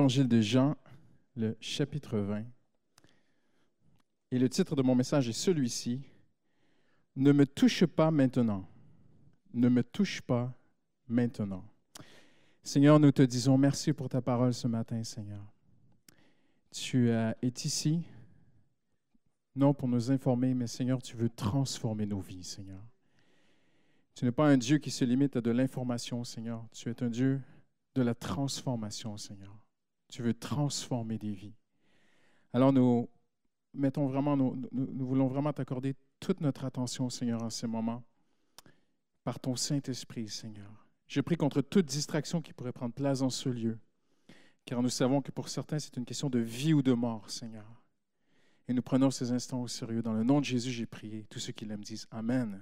l'Évangile de Jean, le chapitre 20. Et le titre de mon message est celui-ci. Ne me touche pas maintenant. Ne me touche pas maintenant. Seigneur, nous te disons merci pour ta parole ce matin, Seigneur. Tu es ici, non pour nous informer, mais Seigneur, tu veux transformer nos vies, Seigneur. Tu n'es pas un Dieu qui se limite à de l'information, Seigneur. Tu es un Dieu de la transformation, Seigneur. Tu veux transformer des vies. Alors nous voulons vraiment t'accorder toute notre attention, Seigneur, en ces moments, par ton Saint-Esprit, Seigneur. Je prie contre toute distraction qui pourrait prendre place dans ce lieu, car nous savons que pour certains, c'est une question de vie ou de mort, Seigneur. Et nous prenons ces instants au sérieux. Dans le nom de Jésus, j'ai prié. Tous ceux qui l'aiment disent Amen.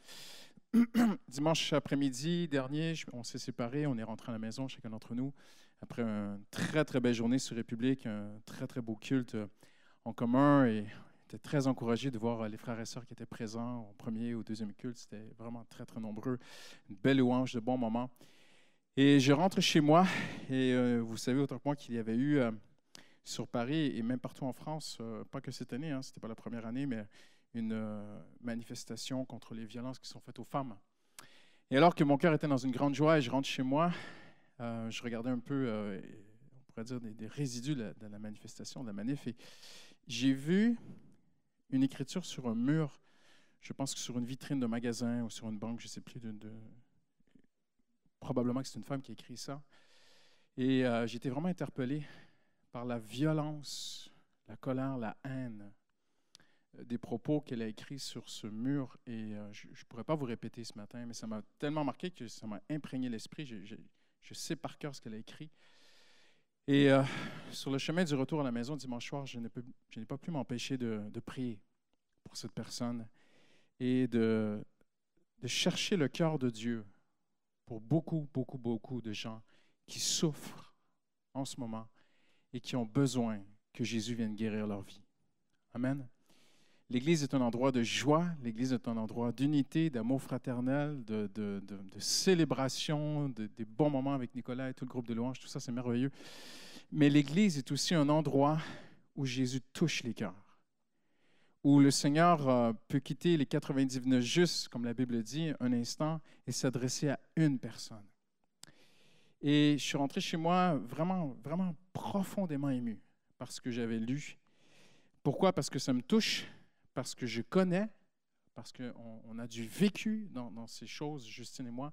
Dimanche après-midi dernier, on s'est séparés, on est rentré à la maison, chacun d'entre nous, après une très, très belle journée sur République, un très, très beau culte en commun, et j'étais très encouragé de voir les frères et sœurs qui étaient présents au premier et au deuxième culte. C'était vraiment très, très nombreux. Une belle louange, de bons moments. Et je rentre chez moi, et vous savez autant que moi qu'il y avait eu sur Paris et même partout en France, pas que cette année, ce n'était pas la première année, mais une manifestation contre les violences qui sont faites aux femmes. Et alors que mon cœur était dans une grande joie et je rentre chez moi, je regardais un peu, on pourrait dire, des résidus de la manifestation, de la manif, et j'ai vu une écriture sur un mur, je pense que sur une vitrine de magasin ou sur une banque, je ne sais plus, probablement que c'est une femme qui a écrit ça. Et j'ai été vraiment interpellé par la violence, la colère, la haine des propos qu'elle a écrits sur ce mur. Et je ne pourrais pas vous répéter ce matin, mais ça m'a tellement marqué que ça m'a imprégné l'esprit. Je sais par cœur ce qu'elle a écrit. Et sur le chemin du retour à la maison dimanche soir, je n'ai pas pu m'empêcher de prier pour cette personne et de chercher le cœur de Dieu pour beaucoup, beaucoup, beaucoup de gens qui souffrent en ce moment et qui ont besoin que Jésus vienne guérir leur vie. Amen. L'Église est un endroit de joie, l'Église est un endroit d'unité, d'amour fraternel, de célébration, des bons moments avec Nicolas et tout le groupe de louanges, tout ça c'est merveilleux. Mais l'Église est aussi un endroit où Jésus touche les cœurs, où le Seigneur peut quitter les 99 justes, comme la Bible dit, un instant, et s'adresser à une personne. Et je suis rentré chez moi vraiment, vraiment profondément ému par ce que j'avais lu. Pourquoi? Parce que ça me touche, parce que je connais, parce qu'on a du vécu dans ces choses, Justine et moi.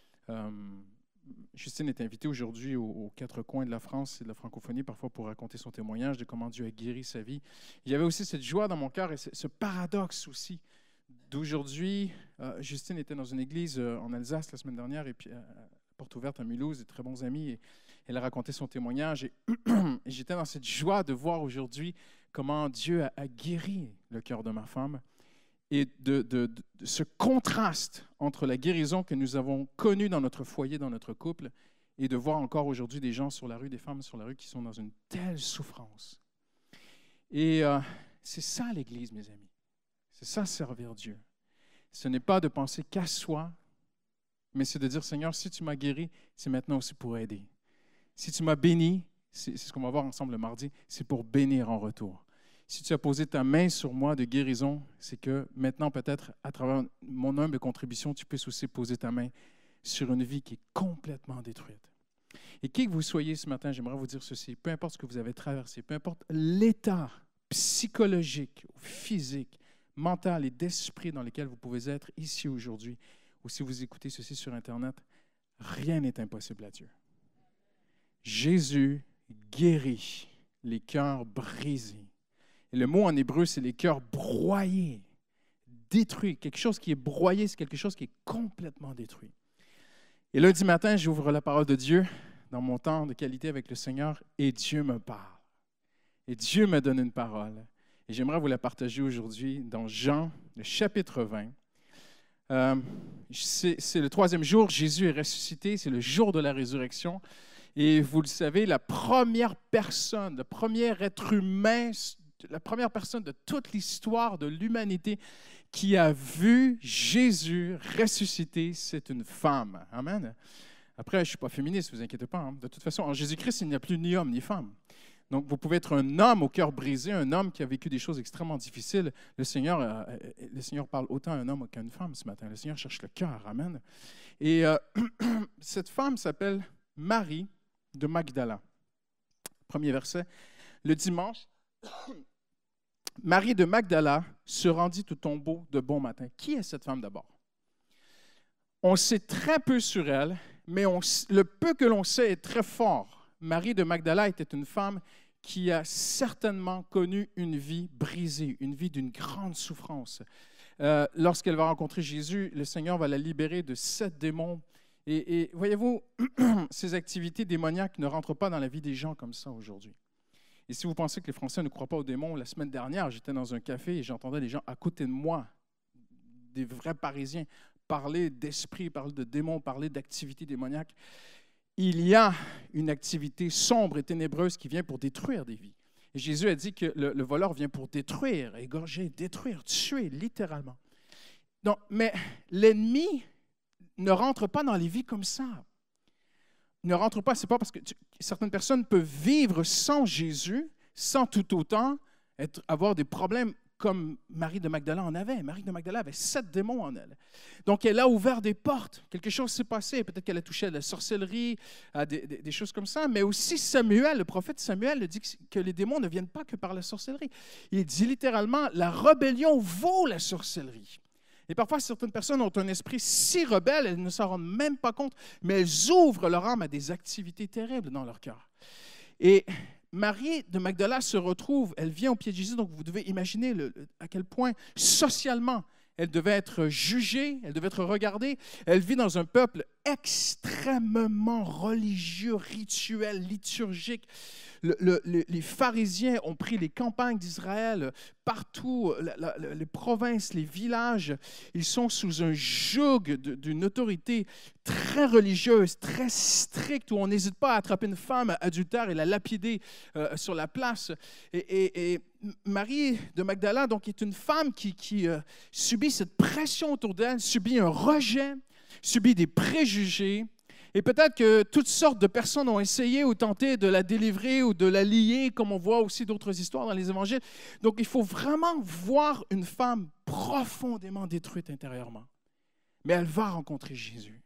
Justine est invitée aujourd'hui aux quatre coins de la France et de la francophonie, parfois pour raconter son témoignage de comment Dieu a guéri sa vie. Il y avait aussi cette joie dans mon cœur et ce paradoxe aussi d'aujourd'hui. Justine était dans une église en Alsace la semaine dernière, et puis porte ouverte à Mulhouse, des très bons amis, et elle a raconté son témoignage. Et j'étais dans cette joie de voir aujourd'hui comment Dieu a guéri le cœur de ma femme et de ce contraste entre la guérison que nous avons connue dans notre foyer, dans notre couple, et de voir encore aujourd'hui des gens sur la rue, des femmes sur la rue qui sont dans une telle souffrance. Et c'est ça l'Église, mes amis. C'est ça servir Dieu. Ce n'est pas de penser qu'à soi, mais c'est de dire, Seigneur, si tu m'as guéri, c'est maintenant aussi pour aider. Si tu m'as béni, c'est ce qu'on va voir ensemble le mardi, c'est pour bénir en retour. Si tu as posé ta main sur moi de guérison, c'est que maintenant, peut-être, à travers mon humble contribution, tu puisses aussi poser ta main sur une vie qui est complètement détruite. Et qui que vous soyez ce matin, j'aimerais vous dire ceci, peu importe ce que vous avez traversé, peu importe l'état psychologique, physique, mental et d'esprit dans lequel vous pouvez être ici aujourd'hui, ou si vous écoutez ceci sur Internet, rien n'est impossible à Dieu. Jésus guérit les cœurs brisés. Et le mot en hébreu, c'est les cœurs broyés, détruits. Quelque chose qui est broyé, c'est quelque chose qui est complètement détruit. Et lundi matin, j'ouvre la parole de Dieu dans mon temps de qualité avec le Seigneur et Dieu me parle. Et Dieu me donne une parole. Et j'aimerais vous la partager aujourd'hui dans Jean, le chapitre 20. C'est le troisième jour, Jésus est ressuscité, c'est le jour de la résurrection. Et vous le savez, la première personne, le premier être humain, la première personne de toute l'histoire de l'humanité qui a vu Jésus ressuscité, c'est une femme. Amen. Après, je ne suis pas féministe, ne vous inquiétez pas. Hein. De toute façon, en Jésus-Christ, il n'y a plus ni homme ni femme. Donc, vous pouvez être un homme au cœur brisé, un homme qui a vécu des choses extrêmement difficiles. Le Seigneur parle autant à un homme qu'à une femme ce matin. Le Seigneur cherche le cœur. Amen. Et cette femme s'appelle Marie de Magdala. Premier verset. Le dimanche, Marie de Magdala se rendit au tombeau de bon matin. Qui est cette femme d'abord? On sait très peu sur elle, mais le peu que l'on sait est très fort. Marie de Magdala était une femme qui a certainement connu une vie brisée, une vie d'une grande souffrance. Lorsqu'elle va rencontrer Jésus, le Seigneur va la libérer de 7 démons. Et voyez-vous, ces activités démoniaques ne rentrent pas dans la vie des gens comme ça aujourd'hui. Et si vous pensez que les Français ne croient pas aux démons, la semaine dernière, j'étais dans un café et j'entendais les gens à côté de moi, des vrais Parisiens, parler d'esprit, parler de démons, parler d'activités démoniaques. Il y a une activité sombre et ténébreuse qui vient pour détruire des vies. Et Jésus a dit que le voleur vient pour détruire, égorger, détruire, tuer, littéralement. Donc, mais l'ennemi ne rentre pas dans les vies comme ça. Ne rentre pas, c'est pas parce que certaines personnes peuvent vivre sans Jésus, sans tout autant avoir des problèmes comme Marie de Magdala en avait. Marie de Magdala avait 7 démons en elle. Donc, elle a ouvert des portes. Quelque chose s'est passé. Peut-être qu'elle a touché à la sorcellerie, à des choses comme ça. Mais aussi Samuel, le prophète Samuel, dit que les démons ne viennent pas que par la sorcellerie. Il dit littéralement, la rébellion vaut la sorcellerie. Et parfois, certaines personnes ont un esprit si rebelle, elles ne s'en rendent même pas compte, mais elles ouvrent leur âme à des activités terribles dans leur cœur. Et Marie de Magdala se retrouve, elle vient au pied de Jésus, donc vous devez imaginer à quel point socialement elle devait être jugée, elle devait être regardée. Elle vit dans un peuple extrêmement religieux, rituel, liturgique. Les pharisiens ont pris les campagnes d'Israël, partout, les provinces, les villages. Ils sont sous un joug d'une autorité très religieuse, très stricte, où on n'hésite pas à attraper une femme adultère et la lapider sur la place. Et Marie de Magdala donc, est une femme qui subit cette pression autour d'elle, subit un rejet, subit des préjugés. Et peut-être que toutes sortes de personnes ont essayé ou tenté de la délivrer ou de la lier, comme on voit aussi d'autres histoires dans les évangiles. Donc, il faut vraiment voir une femme profondément détruite intérieurement. Mais elle va rencontrer Jésus.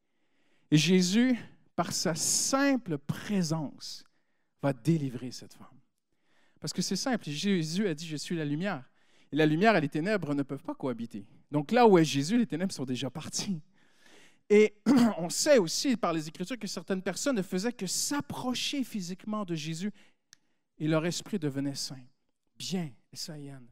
Et Jésus, par sa simple présence, va délivrer cette femme. Parce que c'est simple, Jésus a dit « Je suis la lumière ». Et la lumière et les ténèbres ne peuvent pas cohabiter. Donc là où est Jésus, les ténèbres sont déjà parties. Et on sait aussi par les Écritures que certaines personnes ne faisaient que s'approcher physiquement de Jésus et leur esprit devenait saint, bien et saïenne.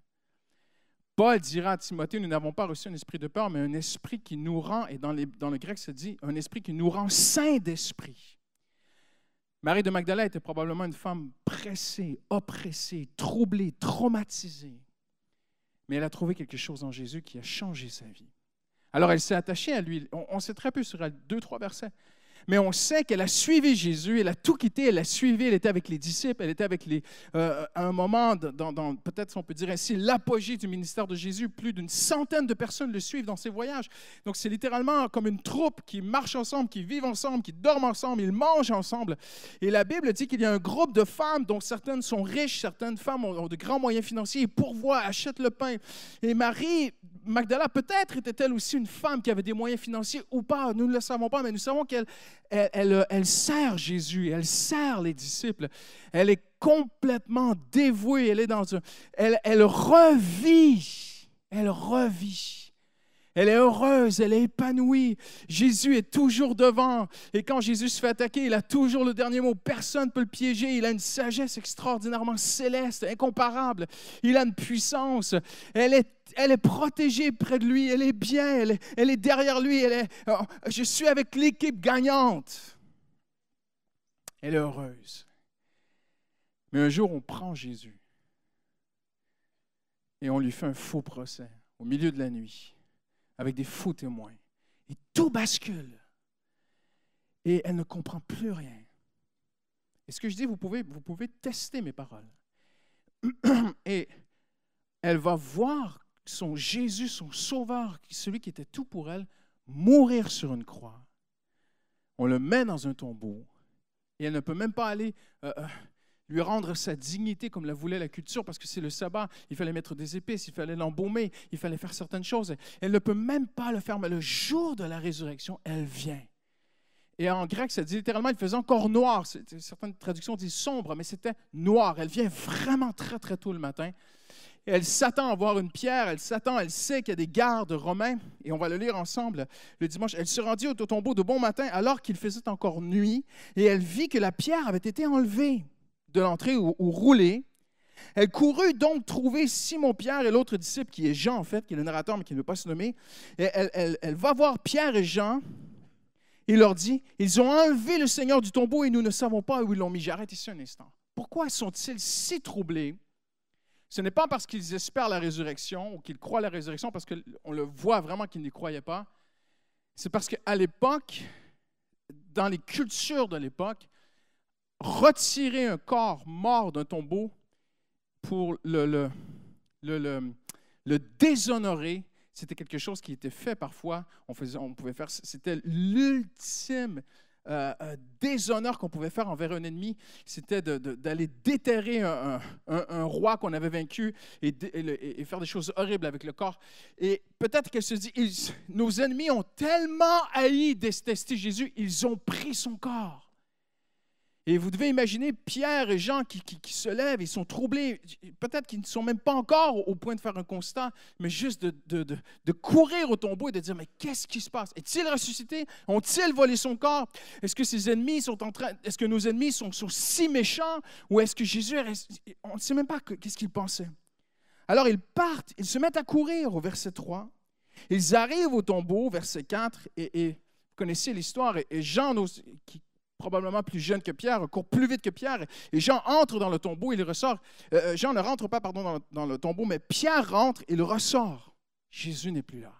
Paul dira à Timothée, nous n'avons pas reçu un esprit de peur, mais un esprit qui nous rend, et dans le grec ça dit, un esprit qui nous rend saints d'esprit. Marie de Magdala était probablement une femme pressée, oppressée, troublée, traumatisée. Mais elle a trouvé quelque chose en Jésus qui a changé sa vie. Alors, elle s'est attachée à lui. On sait très peu sur elle, 2-3 versets. Mais on sait qu'elle a suivi Jésus, elle a tout quitté, elle l'a suivi, elle était avec les disciples, elle était avec à un moment, peut-être on peut dire ainsi, l'apogée du ministère de Jésus. Plus d'une centaine de personnes le suivent dans ses voyages. Donc c'est littéralement comme une troupe qui marche ensemble, qui vivent ensemble, qui dorment ensemble, ils mangent ensemble. Et la Bible dit qu'il y a un groupe de femmes dont certaines sont riches, certaines femmes ont de grands moyens financiers, ils pourvoient, achètent le pain. Et Marie Magdala, peut-être était-elle aussi une femme qui avait des moyens financiers ou pas, nous ne le savons pas, mais nous savons qu'elle sert Jésus, elle sert les disciples, elle est complètement dévouée, elle revit, elle est heureuse, elle est épanouie. Jésus est toujours devant. Et quand Jésus se fait attaquer, il a toujours le dernier mot. Personne ne peut le piéger. Il a une sagesse extraordinairement céleste, incomparable. Il a une puissance. Elle est protégée près de lui. Elle est bien. Elle est derrière lui. Je suis avec l'équipe gagnante. Elle est heureuse. Mais un jour, on prend Jésus et on lui fait un faux procès au milieu de la nuit, avec des faux témoins. Et tout bascule. Et elle ne comprend plus rien. Et ce que je dis, vous pouvez tester mes paroles. Et elle va voir son Jésus, son Sauveur, celui qui était tout pour elle, mourir sur une croix. on le met dans un tombeau et elle ne peut même pas aller lui rendre sa dignité comme la voulait la culture parce que c'est le sabbat. Il fallait mettre des épices, il fallait l'embaumer, il fallait faire certaines choses. Elle ne peut même pas le faire, mais le jour de la résurrection, elle vient. Et en grec, ça dit littéralement, il faisait encore noir. Certaines traductions disent sombre, mais c'était noir. Elle vient vraiment très, très tôt le matin. Et elle s'attend à voir une pierre, elle sait qu'il y a des gardes romains, et on va le lire ensemble le dimanche. Elle se rendit au tombeau de bon matin alors qu'il faisait encore nuit, et elle vit que la pierre avait été enlevée de l'entrée ou roulée. Elle courut donc trouver Simon-Pierre et l'autre disciple, qui est Jean en fait, qui est le narrateur, mais qui ne veut pas se nommer. Et elle va voir Pierre et Jean, et leur dit, « Ils ont enlevé le Seigneur du tombeau et nous ne savons pas où ils l'ont mis. » J'arrête ici un instant. Pourquoi sont-ils si troublés? Ce n'est pas parce qu'ils espèrent la résurrection ou qu'ils croient à la résurrection, parce qu'on le voit vraiment qu'ils n'y croyaient pas. C'est parce qu'à l'époque, dans les cultures de l'époque, retirer un corps mort d'un tombeau pour le déshonorer, c'était quelque chose qui était fait parfois. On pouvait faire, c'était l'ultime déshonneur qu'on pouvait faire envers un ennemi, c'était d'aller déterrer un roi qu'on avait vaincu et faire des choses horribles avec le corps. Et peut-être qu'elle se dit, nos ennemis ont tellement haï, détesté Jésus, ils ont pris son corps. Et vous devez imaginer Pierre et Jean qui se lèvent, ils sont troublés. Peut-être qu'ils ne sont même pas encore au point de faire un constat, mais juste de courir au tombeau et de dire, mais qu'est-ce qui se passe? Est-il ressuscité? Ont-ils volé son corps? Est-ce que ses ennemis est-ce que nos ennemis sont si méchants? Ou est-ce que Jésus est ressuscité? On ne sait même pas qu'est-ce qu'ils pensaient. Alors ils partent, ils se mettent à courir au verset 3. Ils arrivent au tombeau, verset 4, et vous connaissez l'histoire, et Jean, qui probablement plus jeune que Pierre, court plus vite que Pierre, et Jean entre dans le tombeau, il ressort. Jean ne rentre pas, dans le tombeau, mais Pierre rentre, il ressort. Jésus n'est plus là.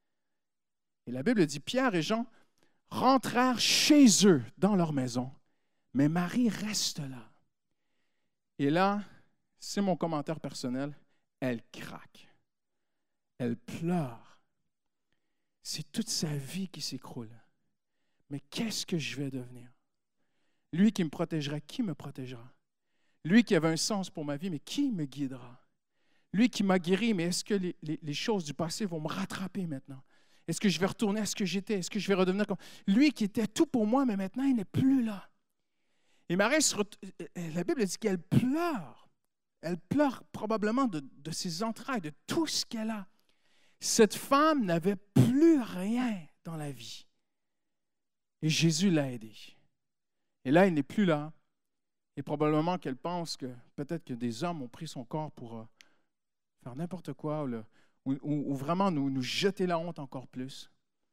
Et la Bible dit, Pierre et Jean rentrèrent chez eux, dans leur maison, mais Marie reste là. Et là, c'est mon commentaire personnel, elle craque. Elle pleure. C'est toute sa vie qui s'écroule. Mais qu'est-ce que je vais devenir? Lui qui me protégera, qui me protégera? Lui qui avait un sens pour ma vie, mais qui me guidera? Lui qui m'a guéri, mais est-ce que les choses du passé vont me rattraper maintenant? Est-ce que je vais retourner à ce que j'étais? Est-ce que je vais redevenir comme... Lui qui était tout pour moi, mais maintenant, il n'est plus là. Et Marie, la Bible dit qu'elle pleure. Elle pleure probablement de ses entrailles, de tout ce qu'elle a. Cette femme n'avait plus rien dans la vie. Et Jésus l'a aidée. Et là, il n'est plus là. Et probablement qu'elle pense que peut-être que des hommes ont pris son corps pour faire n'importe quoi ou vraiment nous jeter la honte encore plus.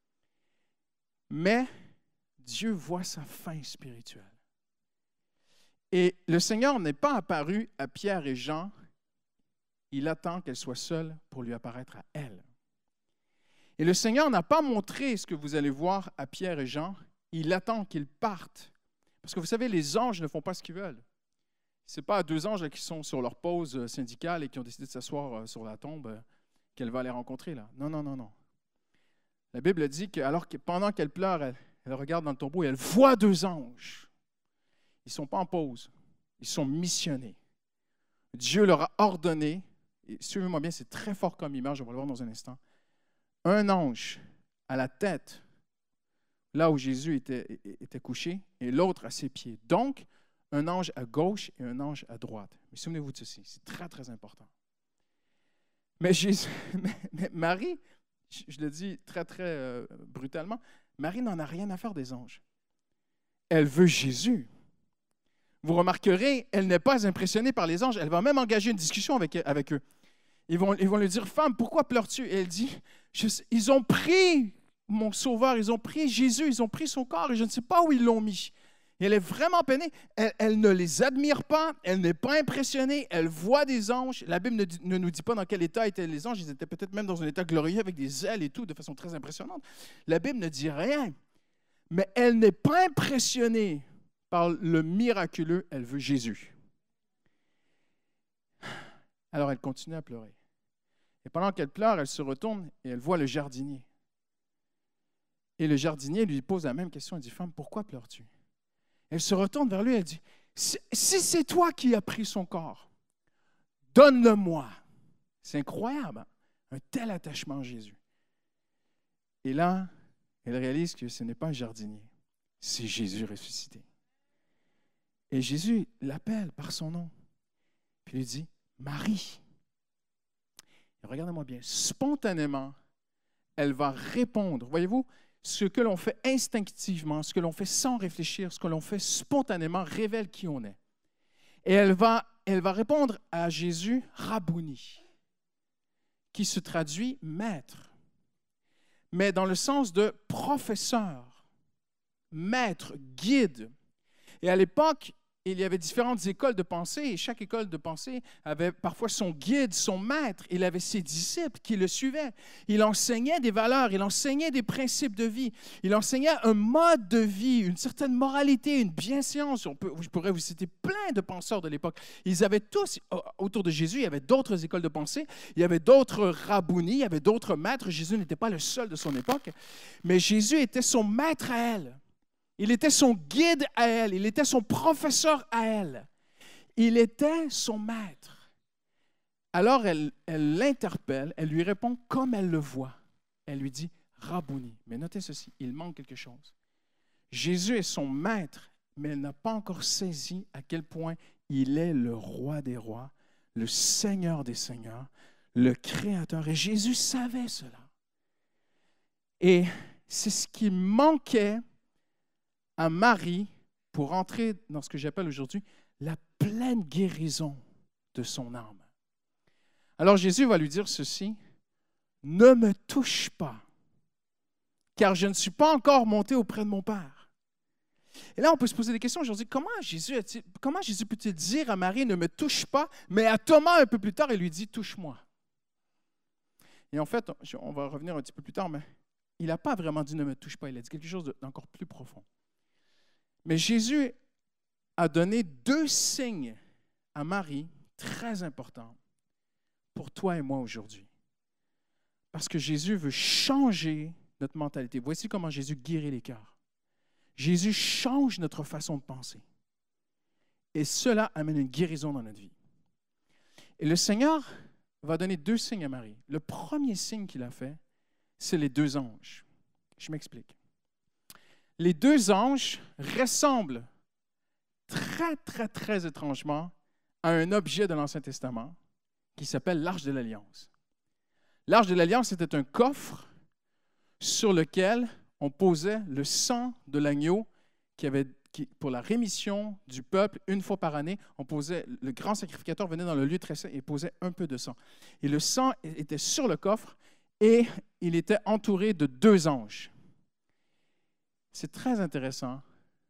Mais Dieu voit sa fin spirituelle. Et le Seigneur n'est pas apparu à Pierre et Jean. Il attend qu'elle soit seule pour lui apparaître à elle. Et le Seigneur n'a pas montré ce que vous allez voir à Pierre et Jean. Il attend qu'ils partent. Parce que vous savez, les anges ne font pas ce qu'ils veulent. Ce n'est pas deux anges là, qui sont sur leur pause syndicale et qui ont décidé de s'asseoir sur la tombe qu'elle va les rencontrer. Là. Non, non, non, non. La Bible dit que pendant qu'elle pleure, elle regarde dans le tombeau et elle voit deux anges. Ils ne sont pas en pause. Ils sont missionnés. Dieu leur a ordonné, et suivez-moi bien, c'est très fort comme image, on va le voir dans un instant, un ange à la tête, là où Jésus était couché, et l'autre à ses pieds. Donc, un ange à gauche et un ange à droite. Mais souvenez-vous de ceci, c'est très, très important. Mais Marie, je le dis très, très brutalement, Marie n'en a rien à faire des anges. Elle veut Jésus. Vous remarquerez, elle n'est pas impressionnée par les anges. Elle va même engager une discussion avec eux. Ils vont lui dire, « Femme, pourquoi pleures-tu? » Et elle dit, « Ils ont pris mon sauveur, ils ont pris Jésus, ils ont pris son corps et je ne sais pas où ils l'ont mis. » Et elle est vraiment peinée. Elle ne les admire pas, elle n'est pas impressionnée, elle voit des anges. La Bible ne nous dit pas dans quel état étaient les anges. Ils étaient peut-être même dans un état glorieux avec des ailes et tout, de façon très impressionnante. La Bible ne dit rien. Mais elle n'est pas impressionnée par le miraculeux, elle veut Jésus. Alors elle continue à pleurer. Et pendant qu'elle pleure, elle se retourne et elle voit le jardinier. Et le jardinier lui pose la même question. Il dit, « Femme, pourquoi pleures-tu? » Elle se retourne vers lui et elle dit, « Si c'est toi qui as pris son corps, donne-le-moi. » C'est incroyable, hein? Un tel attachement à Jésus. Et là, elle réalise que ce n'est pas un jardinier, c'est Jésus ressuscité. Et Jésus l'appelle par son nom, puis lui dit, « Marie. » Et regardez-moi bien, spontanément, elle va répondre. Voyez-vous, ce que l'on fait instinctivement, ce que l'on fait sans réfléchir, ce que l'on fait spontanément révèle qui on est. Et elle va répondre à Jésus, « Rabouni », qui se traduit « maître », mais dans le sens de professeur, maître, guide. Et à l'époque, il y avait différentes écoles de pensée, et chaque école de pensée avait parfois son guide, son maître. Il avait ses disciples qui le suivaient. Il enseignait des valeurs, il enseignait des principes de vie, il enseignait un mode de vie, une certaine moralité, une bienséance. Je pourrais vous citer plein de penseurs de l'époque. Ils avaient tous, autour de Jésus, il y avait d'autres écoles de pensée, il y avait d'autres rabounis, il y avait d'autres maîtres. Jésus n'était pas le seul de son époque, mais Jésus était son maître à elle. Il était son guide à elle, il était son professeur à elle. Il était son maître. Alors elle l'interpelle, elle lui répond comme elle le voit. Elle lui dit « Rabouni ». Mais notez ceci, il manque quelque chose. Jésus est son maître, mais elle n'a pas encore saisi à quel point il est le roi des rois, le Seigneur des seigneurs, le Créateur. Et Jésus savait cela. Et c'est ce qui manquait à Marie pour entrer dans ce que j'appelle aujourd'hui la pleine guérison de son âme. Alors Jésus va lui dire ceci, « Ne me touche pas, car je ne suis pas encore monté auprès de mon Père. » Et là, on peut se poser des questions aujourd'hui. Comment Jésus peut-il dire à Marie, « Ne me touche pas », mais à Thomas, un peu plus tard, il lui dit, « Touche-moi ». Et en fait, on va revenir un petit peu plus tard, mais il n'a pas vraiment dit « Ne me touche pas », il a dit quelque chose d'encore plus profond. Mais Jésus a donné 2 signes à Marie très importants pour toi et moi aujourd'hui. Parce que Jésus veut changer notre mentalité. Voici comment Jésus guérit les cœurs. Jésus change notre façon de penser. Et cela amène une guérison dans notre vie. Et le Seigneur va donner 2 signes à Marie. Le premier signe qu'il a fait, c'est les 2 anges. Je m'explique. Les 2 anges ressemblent très, très, très étrangement à un objet de l'Ancien Testament qui s'appelle l'Arche de l'Alliance. L'Arche de l'Alliance était un coffre sur lequel on posait le sang de l'agneau pour la rémission du peuple, une fois par année. Le grand sacrificateur venait dans le lieu très saint et posait un peu de sang. Et le sang était sur le coffre et il était entouré de 2 anges. C'est très intéressant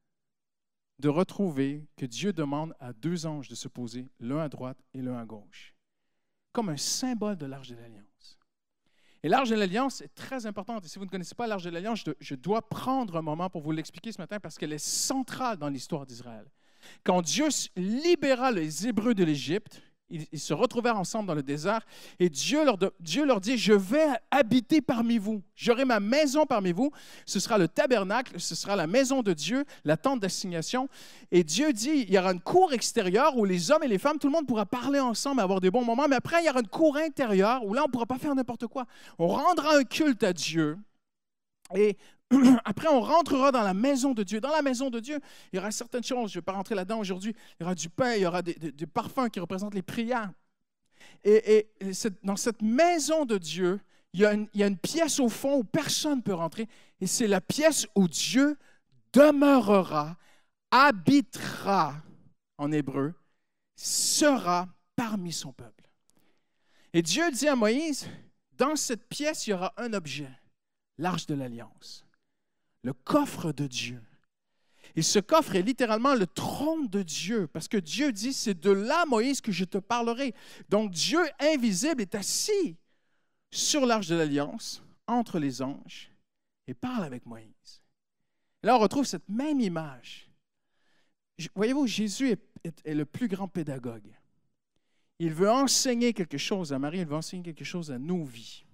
de retrouver que Dieu demande à 2 anges de se poser, l'un à droite et l'un à gauche, comme un symbole de l'Arche de l'Alliance. Et l'Arche de l'Alliance est très importante. Et si vous ne connaissez pas l'Arche de l'Alliance, je dois prendre un moment pour vous l'expliquer ce matin parce qu'elle est centrale dans l'histoire d'Israël. Quand Dieu libéra les Hébreux de l'Égypte, ils se retrouvèrent ensemble dans le désert et Dieu leur dit, « Je vais habiter parmi vous. J'aurai ma maison parmi vous. Ce sera le tabernacle, ce sera la maison de Dieu, la tente d'assignation. » Et Dieu dit, il y aura une cour extérieure où les hommes et les femmes, tout le monde pourra parler ensemble, avoir des bons moments. Mais après, il y aura une cour intérieure où là, on ne pourra pas faire n'importe quoi. On rendra un culte à Dieu. Et après, on rentrera dans la maison de Dieu. Dans la maison de Dieu, il y aura certaines choses. Je ne vais pas rentrer là-dedans aujourd'hui. Il y aura du pain, il y aura des parfums qui représentent les prières. Et dans cette maison de Dieu, il y a une pièce au fond où personne ne peut rentrer. Et c'est la pièce où Dieu demeurera, habitera, en hébreu, sera parmi son peuple. Et Dieu dit à Moïse, dans cette pièce, il y aura un objet, l'Arche de l'Alliance. Le coffre de Dieu. Et ce coffre est littéralement le trône de Dieu, parce que Dieu dit, c'est de là, Moïse, que je te parlerai. Donc Dieu invisible est assis sur l'Arche de l'Alliance, entre les anges, et parle avec Moïse. Et là, on retrouve cette même image. Voyez-vous, Jésus est le plus grand pédagogue. Il veut enseigner quelque chose à Marie, il veut enseigner quelque chose à nos vies.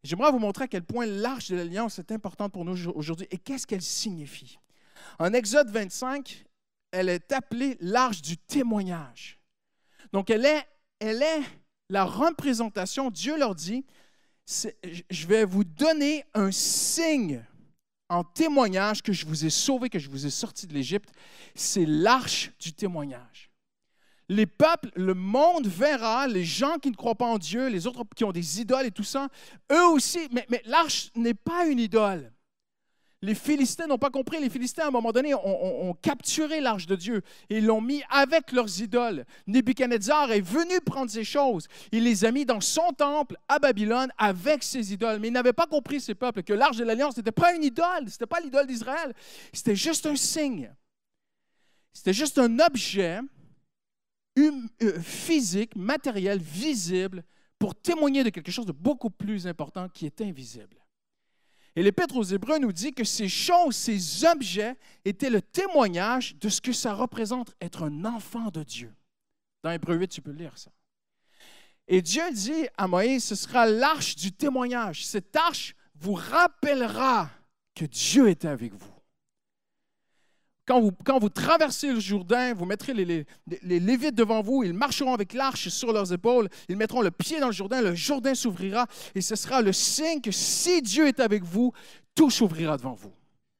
J'aimerais vous montrer à quel point l'Arche de l'Alliance est importante pour nous aujourd'hui et qu'est-ce qu'elle signifie. En Exode 25, elle est appelée l'Arche du témoignage. Donc, elle est la représentation. Dieu leur dit, je vais vous donner un signe en témoignage que je vous ai sauvé, que je vous ai sorti de l'Égypte. C'est l'Arche du témoignage. Les peuples, le monde verra, les gens qui ne croient pas en Dieu, les autres qui ont des idoles et tout ça, eux aussi, mais l'arche n'est pas une idole. Les Philistins n'ont pas compris. Les Philistins, à un moment donné, ont capturé l'arche de Dieu et l'ont mis avec leurs idoles. Nebuchadnezzar est venu prendre ces choses. Il les a mis dans son temple à Babylone avec ses idoles. Mais il n'avait pas compris, ces peuples, que l'arche de l'Alliance n'était pas une idole. Ce n'était pas l'idole d'Israël. C'était juste un signe. C'était juste un objet physique, matériel, visible, pour témoigner de quelque chose de beaucoup plus important qui est invisible. Et l'Épître aux Hébreux nous dit que ces choses, ces objets, étaient le témoignage de ce que ça représente être un enfant de Dieu. Dans Hébreux 8, tu peux lire ça. Et Dieu dit à Moïse, ce sera l'arche du témoignage. Cette arche vous rappellera que Dieu était avec vous. Quand vous traversez le Jourdain, vous mettrez les Lévites devant vous, ils marcheront avec l'arche sur leurs épaules, ils mettront le pied dans le Jourdain s'ouvrira et ce sera le signe que si Dieu est avec vous, tout s'ouvrira devant vous.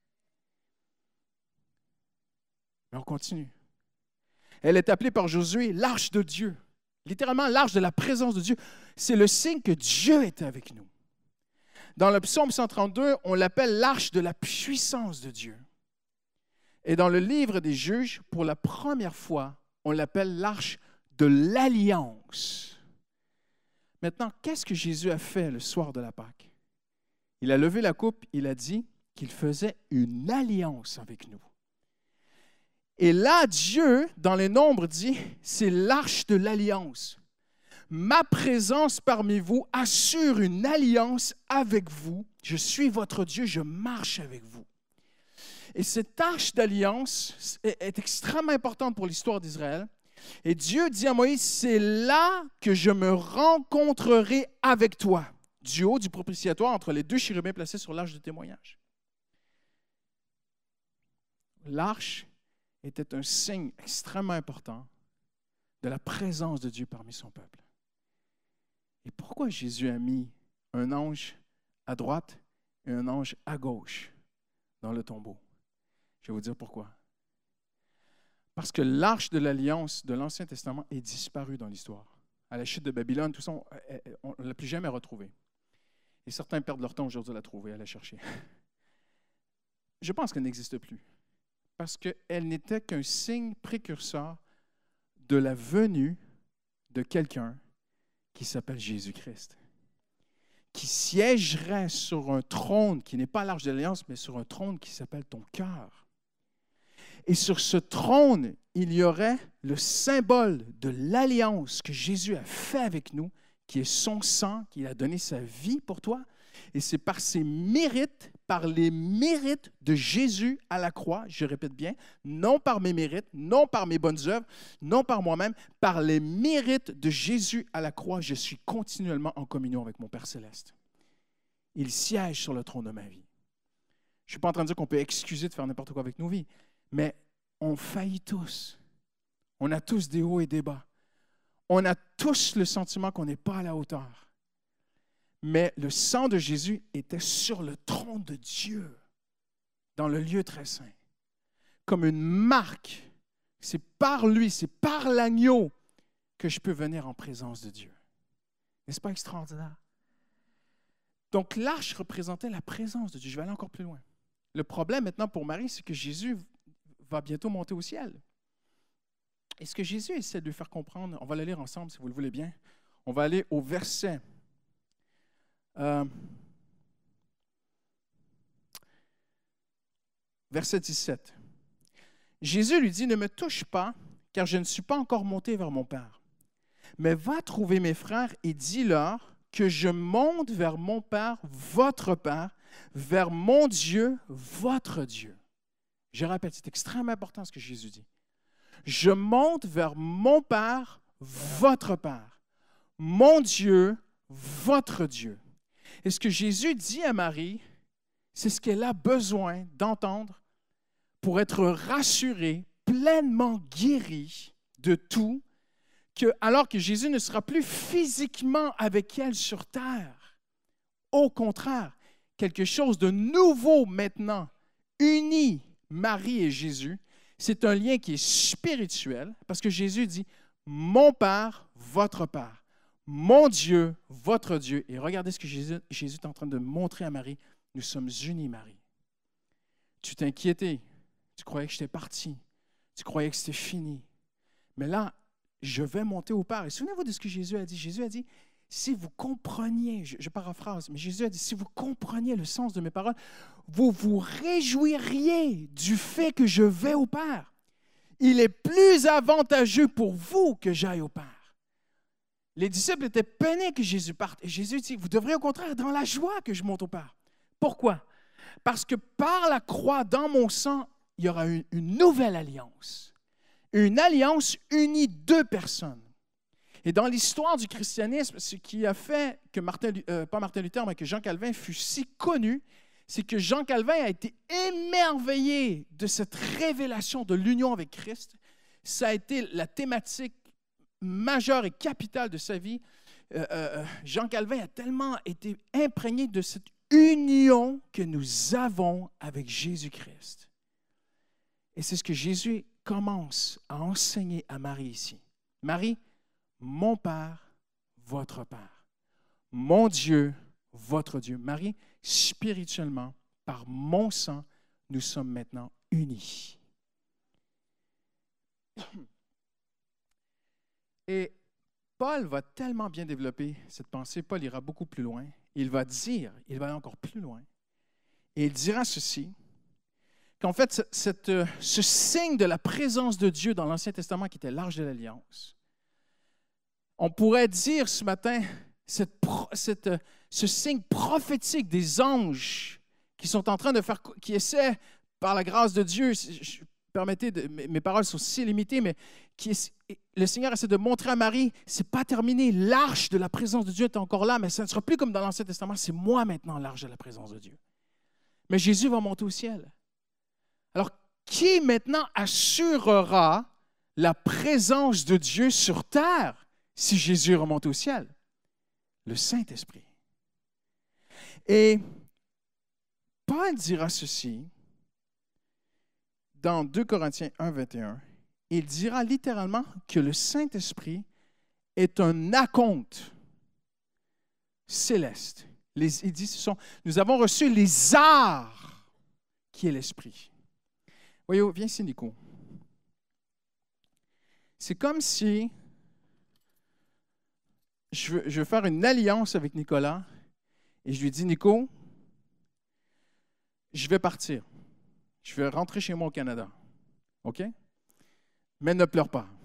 Mais on continue. Elle est appelée par Josué l'arche de Dieu, littéralement l'arche de la présence de Dieu. C'est le signe que Dieu est avec nous. Dans le psaume 132, on l'appelle l'arche de la puissance de Dieu. Et dans le livre des Juges, pour la première fois, on l'appelle l'arche de l'alliance. Maintenant, qu'est-ce que Jésus a fait le soir de la Pâque? Il a levé la coupe, il a dit qu'il faisait une alliance avec nous. Et là, Dieu, dans les Nombres, dit, c'est l'arche de l'alliance. Ma présence parmi vous assure une alliance avec vous. Je suis votre Dieu, je marche avec vous. Et cette arche d'alliance est extrêmement importante pour l'histoire d'Israël. Et Dieu dit à Moïse, c'est là que je me rencontrerai avec toi, du haut du propitiatoire entre les deux chérubins placés sur l'arche de témoignage. L'arche était un signe extrêmement important de la présence de Dieu parmi son peuple. Et pourquoi Jésus a mis un ange à droite et un ange à gauche dans le tombeau? Je vais vous dire pourquoi. Parce que l'arche de l'Alliance de l'Ancien Testament est disparue dans l'histoire. À la chute de Babylone, tout ça, on ne l'a plus jamais retrouvée. Et certains perdent leur temps aujourd'hui à la trouver, à la chercher. Je pense qu'elle n'existe plus. Parce qu'elle n'était qu'un signe précurseur de la venue de quelqu'un qui s'appelle Jésus-Christ, qui siégerait sur un trône qui n'est pas l'arche de l'Alliance, mais sur un trône qui s'appelle ton cœur. Et sur ce trône, il y aurait le symbole de l'alliance que Jésus a fait avec nous, qui est son sang, qu'il a donné sa vie pour toi. Et c'est par ses mérites, par les mérites de Jésus à la croix, je répète bien, non par mes mérites, non par mes bonnes œuvres, non par moi-même, par les mérites de Jésus à la croix, je suis continuellement en communion avec mon Père céleste. Il siège sur le trône de ma vie. Je ne suis pas en train de dire qu'on peut excuser de faire n'importe quoi avec nos vies. Mais on faillit tous. On a tous des hauts et des bas. On a tous le sentiment qu'on n'est pas à la hauteur. Mais le sang de Jésus était sur le trône de Dieu, dans le lieu très saint, comme une marque. C'est par lui, c'est par l'agneau que je peux venir en présence de Dieu. N'est-ce pas extraordinaire? Donc l'arche représentait la présence de Dieu. Je vais aller encore plus loin. Le problème maintenant pour Marie, c'est que Jésus va bientôt monter au ciel. Et ce que Jésus essaie de lui faire comprendre, on va le lire ensemble si vous le voulez bien. On va aller au verset 17. Jésus lui dit, ne me touche pas, car je ne suis pas encore monté vers mon Père. Mais va trouver mes frères et dis-leur que je monte vers mon Père, votre Père, vers mon Dieu, votre Dieu. Je répète, c'est extrêmement important ce que Jésus dit. Je monte vers mon Père, votre Père, mon Dieu, votre Dieu. Et ce que Jésus dit à Marie, c'est ce qu'elle a besoin d'entendre pour être rassurée, pleinement guérie de tout, alors que Jésus ne sera plus physiquement avec elle sur terre. Au contraire, quelque chose de nouveau maintenant unit Marie et Jésus. C'est un lien qui est spirituel parce que Jésus dit « Mon Père, votre Père, mon Dieu, votre Dieu. » Et regardez ce que Jésus est en train de montrer à Marie. Nous sommes unis, Marie. Tu t'inquiétais. Tu croyais que j'étais parti. Tu croyais que c'était fini. Mais là, je vais monter au Père. Et souvenez-vous de ce que Jésus a dit. Jésus a dit, si vous compreniez, je paraphrase, mais Jésus a dit, si vous compreniez le sens de mes paroles, vous vous réjouiriez du fait que je vais au Père. Il est plus avantageux pour vous que j'aille au Père. Les disciples étaient peinés que Jésus parte. Et Jésus dit, vous devrez au contraire être dans la joie que je monte au Père. Pourquoi? Parce que par la croix, dans mon sang, il y aura une nouvelle alliance. Une alliance unie deux personnes. Et dans l'histoire du christianisme, ce qui a fait que pas Martin Luther, mais que Jean Calvin fut si connu, c'est que Jean Calvin a été émerveillé de cette révélation de l'union avec Christ. Ça a été la thématique majeure et capitale de sa vie. Jean Calvin a tellement été imprégné de cette union que nous avons avec Jésus-Christ. Et c'est ce que Jésus commence à enseigner à Marie ici. Marie, mon Père, votre Père. Mon Dieu, votre Dieu. Marie, spirituellement, par mon sang, nous sommes maintenant unis. Et Paul va tellement bien développer cette pensée. Paul ira beaucoup plus loin. Il va aller encore plus loin. Et il dira ceci, qu'en fait, ce signe de la présence de Dieu dans l'Ancien Testament, qui était l'Arche de l'Alliance, on pourrait dire ce matin, ce signe prophétique des anges qui sont en train de faire, qui essaient, par la grâce de Dieu, permettez, mes paroles sont si limitées, mais le Seigneur essaie de montrer à Marie, c'est pas terminé, l'arche de la présence de Dieu est encore là, mais ça ne sera plus comme dans l'Ancien Testament, c'est moi maintenant l'arche de la présence de Dieu. Mais Jésus va monter au ciel. Alors, qui maintenant assurera la présence de Dieu sur terre si Jésus remonte au ciel? Le Saint-Esprit. Et Paul dira ceci dans 2 Corinthiens 1, 21. Il dira littéralement que le Saint-Esprit est un acompte céleste. Il dit, nous avons reçu les arts qui est l'Esprit. Voyez, viens ici, Nico. C'est comme si je veux faire une alliance avec Nicolas et je lui dis, Nico, je vais partir. Je vais rentrer chez moi au Canada. OK? Mais ne pleure pas.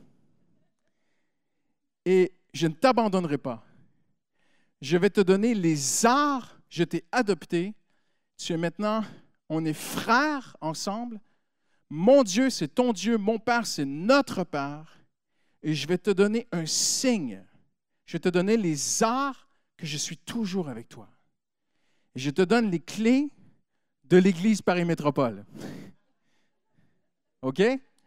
Et je ne t'abandonnerai pas. Je vais te donner les arts, je t'ai adopté. Tu es maintenant, on est frères ensemble. Mon Dieu, c'est ton Dieu. Mon Père, c'est notre Père. Et je vais te donner un signe. Je vais te donner les arts que je suis toujours avec toi. Et je te donne les clés de l'Église Paris Métropole. OK?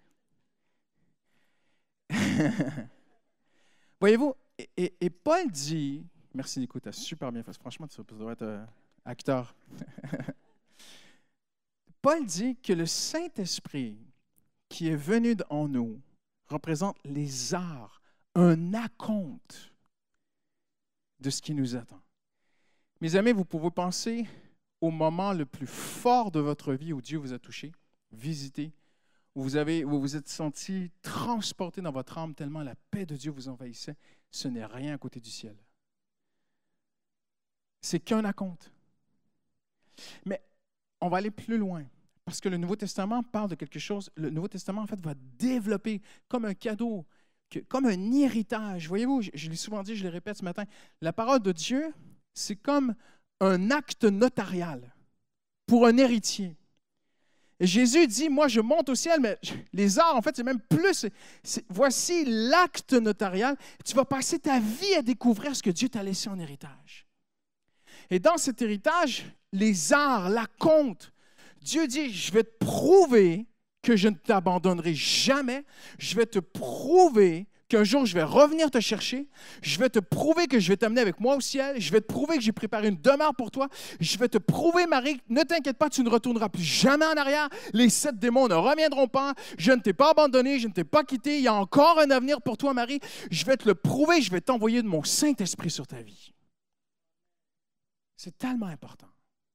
Voyez-vous, et Paul dit, merci Nico, tu as super bien fait, franchement, tu devrais être acteur. Paul dit que le Saint-Esprit qui est venu en nous représente les arts, un acompte de ce qui nous attend. Mes amis, vous pouvez penser au moment le plus fort de votre vie où Dieu vous a touché, visité, où vous vous êtes senti transporté dans votre âme tellement la paix de Dieu vous envahissait. Ce n'est rien à côté du ciel. C'est qu'un acompte. Mais on va aller plus loin, parce que le Nouveau Testament parle de quelque chose. Le Nouveau Testament, en fait, va développer comme un cadeau, comme un héritage. Voyez-vous, je l'ai souvent dit, je le répète ce matin, la parole de Dieu, c'est comme un acte notarial pour un héritier. Et Jésus dit, moi je monte au ciel, mais les arts, en fait, c'est même plus. Voici l'acte notarial. Tu vas passer ta vie à découvrir ce que Dieu t'a laissé en héritage. Et dans cet héritage, les arts, la conte, Dieu dit, je vais te prouver que je ne t'abandonnerai jamais. Je vais te prouver qu'un jour, je vais revenir te chercher. Je vais te prouver que je vais t'amener avec moi au ciel. Je vais te prouver que j'ai préparé une demeure pour toi. Je vais te prouver, Marie, ne t'inquiète pas, tu ne retourneras plus jamais en arrière. Les 7 démons ne reviendront pas. Je ne t'ai pas abandonné, je ne t'ai pas quitté. Il y a encore un avenir pour toi, Marie. Je vais te le prouver, je vais t'envoyer de mon Saint-Esprit sur ta vie. C'est tellement important.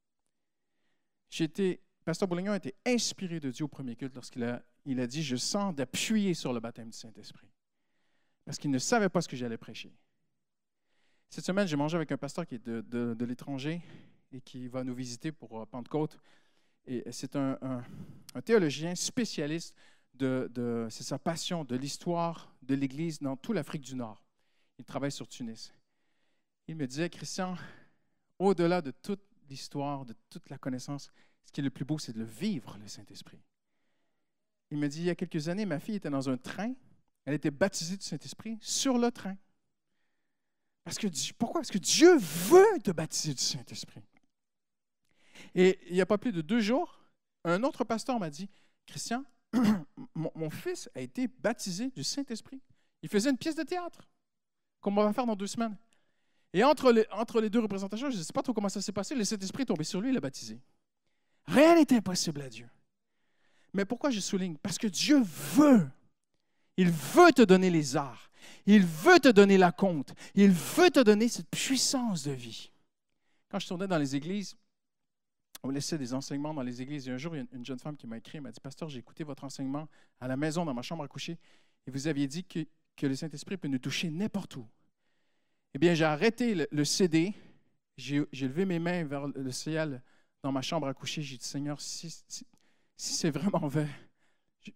Pasteur Bourlignon a été inspiré de Dieu au premier culte lorsqu'il a dit « Je sens d'appuyer sur le baptême du Saint-Esprit ». Parce qu'il ne savait pas ce que j'allais prêcher. Cette semaine, j'ai mangé avec un pasteur qui est de l'étranger et qui va nous visiter pour Pentecôte. Et c'est un théologien spécialiste c'est sa passion de l'histoire de l'Église dans toute l'Afrique du Nord. Il travaille sur Tunis. Il me disait, Christian, au-delà de toute l'histoire, de toute la connaissance, ce qui est le plus beau, c'est de le vivre, le Saint-Esprit. Il me dit, il y a quelques années, ma fille était dans un train. Elle était baptisée du Saint-Esprit sur le train. Pourquoi? Parce que Dieu veut te baptiser du Saint-Esprit. Et il n'y a pas plus de 2 jours, un autre pasteur m'a dit, Christian, mon fils a été baptisé du Saint-Esprit. Il faisait une pièce de théâtre, comme on va faire dans 2 semaines. Et entre les 2 représentations, je ne sais pas trop comment ça s'est passé, le Saint-Esprit est tombé sur lui, il l'a baptisé. Rien n'est impossible à Dieu. Mais pourquoi je souligne? Parce que Dieu veut. Il veut te donner les arts. Il veut te donner la conte. Il veut te donner cette puissance de vie. Quand je tournais dans les églises, on laissait des enseignements dans les églises. Et un jour, il y a une jeune femme qui m'a écrit, elle m'a dit, « Pasteur, j'ai écouté votre enseignement à la maison, dans ma chambre à coucher, et vous aviez dit que le Saint-Esprit peut nous toucher n'importe où. » Eh bien, j'ai arrêté le CD, j'ai levé mes mains vers le ciel dans ma chambre à coucher. J'ai dit, « Seigneur, si c'est vraiment vrai, remplis-moi. »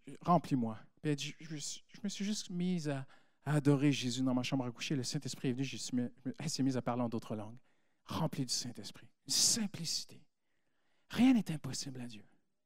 Puis elle dit, je me suis juste mise à adorer Jésus dans ma chambre à coucher. Le Saint-Esprit est venu, elle s'est mise à parler en d'autres langues. Remplie du Saint-Esprit. Une simplicité. Rien n'est impossible à Dieu.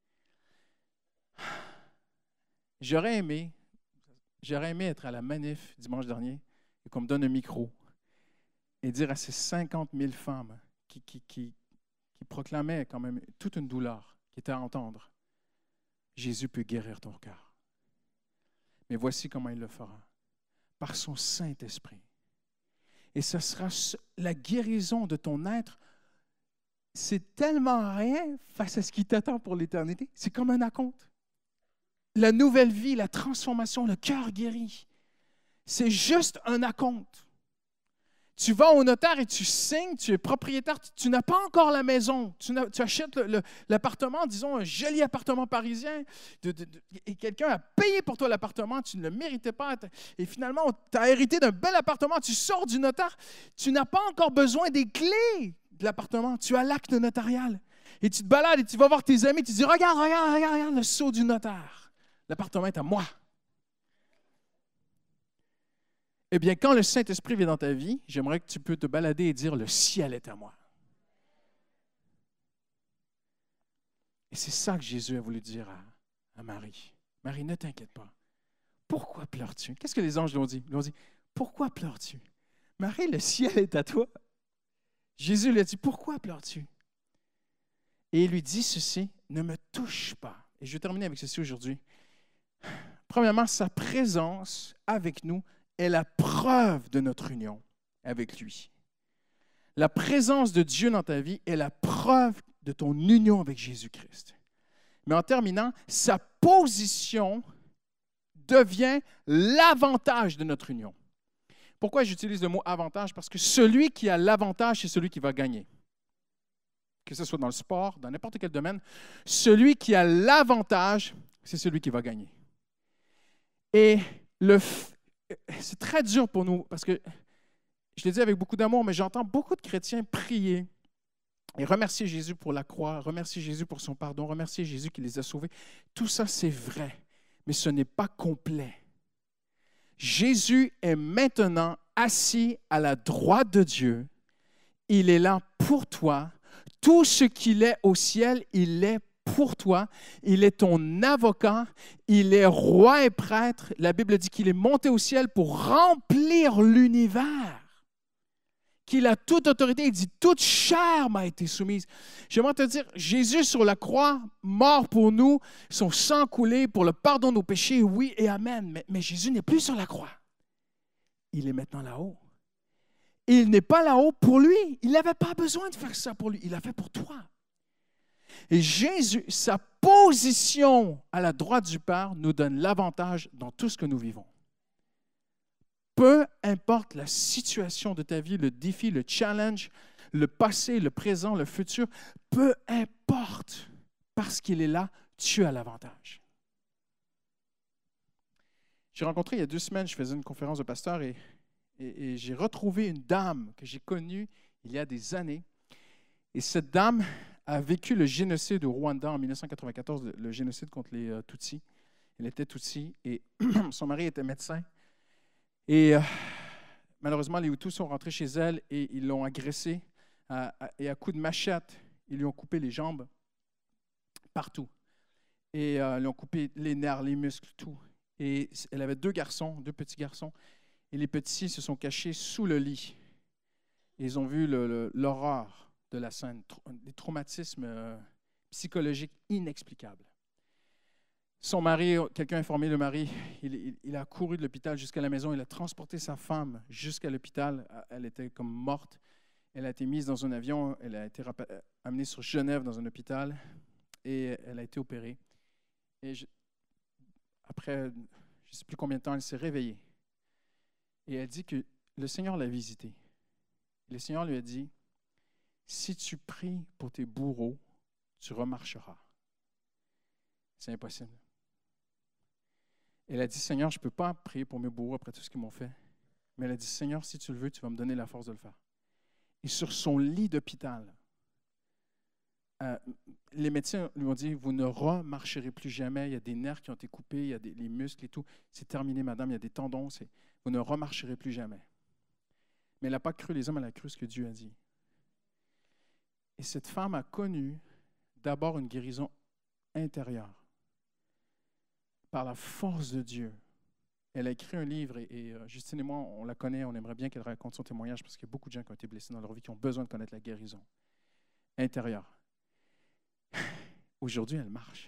J'aurais aimé être à la manif dimanche dernier et qu'on me donne un micro et dire à ces 50 000 femmes qui proclamaient quand même toute une douleur, qui étaient à entendre, Jésus peut guérir ton cœur. Mais voici comment il le fera. Par son Saint-Esprit. Et ce sera la guérison de ton être. C'est tellement rien face à ce qui t'attend pour l'éternité. C'est comme un acompte. La nouvelle vie, la transformation, le cœur guéri. C'est juste un acompte. Tu vas au notaire et tu signes, tu es propriétaire, tu n'as pas encore la maison. Tu achètes l'appartement, disons un joli appartement parisien, et quelqu'un a payé pour toi l'appartement, tu ne le méritais pas, et finalement, tu as hérité d'un bel appartement, tu sors du notaire, tu n'as pas encore besoin des clés de l'appartement, tu as l'acte notarial. Et tu te balades et tu vas voir tes amis, tu dis, regarde le sceau du notaire. L'appartement est à moi. Eh bien, quand le Saint-Esprit vient dans ta vie, j'aimerais que tu peux te balader et dire, le ciel est à moi. Et c'est ça que Jésus a voulu dire à Marie. Marie, ne t'inquiète pas. Pourquoi pleures-tu? Qu'est-ce que les anges lui ont dit? Ils lui ont dit, pourquoi pleures-tu? Marie, le ciel est à toi. Jésus lui a dit, pourquoi pleures-tu? Et il lui dit ceci, ne me touche pas. Et je vais terminer avec ceci aujourd'hui. Premièrement, sa présence avec nous est la preuve de notre union avec lui. La présence de Dieu dans ta vie est la preuve de ton union avec Jésus-Christ. Mais en terminant, sa position devient l'avantage de notre union. Pourquoi j'utilise le mot avantage? Parce que celui qui a l'avantage, c'est celui qui va gagner. Que ce soit dans le sport, dans n'importe quel domaine, celui qui a l'avantage, c'est celui qui va gagner. Et c'est très dur pour nous, parce que, je l'ai dit avec beaucoup d'amour, mais j'entends beaucoup de chrétiens prier et remercier Jésus pour la croix, remercier Jésus pour son pardon, remercier Jésus qui les a sauvés. Tout ça, c'est vrai, mais ce n'est pas complet. Jésus est maintenant assis à la droite de Dieu. Il est là pour toi. Tout ce qu'il est au ciel, il est pour toi. Il est ton avocat. Il est roi et prêtre. La Bible dit qu'il est monté au ciel pour remplir l'univers, qu'il a toute autorité. Il dit, toute chair m'a été soumise. J'aimerais te dire, Jésus sur la croix, mort pour nous, son sang coulé pour le pardon de nos péchés, oui et amen. Mais Jésus n'est plus sur la croix. Il est maintenant là-haut. Et il n'est pas là-haut pour lui. Il n'avait pas besoin de faire ça pour lui. Il l'a fait pour toi. Et Jésus, sa position à la droite du Père nous donne l'avantage dans tout ce que nous vivons. Peu importe la situation de ta vie, le défi, le challenge, le passé, le présent, le futur, peu importe, parce qu'il est là, tu as l'avantage. J'ai rencontré il y a 2 semaines, je faisais une conférence de pasteur et j'ai retrouvé une dame que j'ai connue il y a des années. Et cette dame a vécu le génocide au Rwanda en 1994, le génocide contre les Tutsis. Elle était Tutsi et son mari était médecin. Et malheureusement, les Hutus sont rentrés chez elle et ils l'ont agressée. Et à coups de machette, ils lui ont coupé les jambes partout. Et ils lui ont coupé les nerfs, les muscles, tout. Et elle avait 2 garçons, 2 petits garçons. Et les petits se sont cachés sous le lit. Et ils ont vu l'horreur de la scène, des traumatismes psychologiques inexplicables. Son mari, quelqu'un a informé le mari, il a couru de l'hôpital jusqu'à la maison, il a transporté sa femme jusqu'à l'hôpital. Elle était comme morte. Elle a été mise dans un avion, elle a été amenée sur Genève dans un hôpital et elle a été opérée. Et après, je ne sais plus combien de temps, elle s'est réveillée. Et elle dit que le Seigneur l'a visitée. Le Seigneur lui a dit, « Si tu pries pour tes bourreaux, tu remarcheras. » C'est impossible. Elle a dit, « Seigneur, je ne peux pas prier pour mes bourreaux après tout ce qu'ils m'ont fait. » Mais elle a dit, « Seigneur, si tu le veux, tu vas me donner la force de le faire. » Et sur son lit d'hôpital, les médecins lui ont dit, « Vous ne remarcherez plus jamais. Il y a des nerfs qui ont été coupés, il y a les muscles et tout. C'est terminé, madame, il y a des tendons. Vous ne remarcherez plus jamais. » Mais elle n'a pas cru les hommes, elle a cru ce que Dieu a dit. Et cette femme a connu d'abord une guérison intérieure par la force de Dieu. Elle a écrit un livre et Justine et moi, on la connaît, on aimerait bien qu'elle raconte son témoignage parce qu'il y a beaucoup de gens qui ont été blessés dans leur vie qui ont besoin de connaître la guérison intérieure. Aujourd'hui, elle marche.